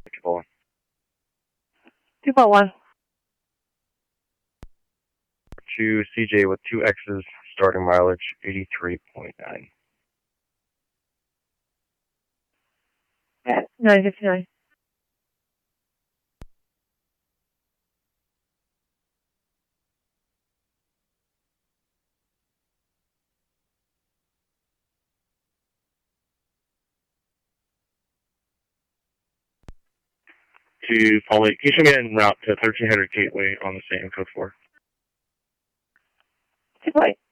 2.1. To CJ with 2 X's, starting mileage 83.9. At 9:59. To Paul 8, Keisha en route to 1300 Gateway on the same code 4. 2.8.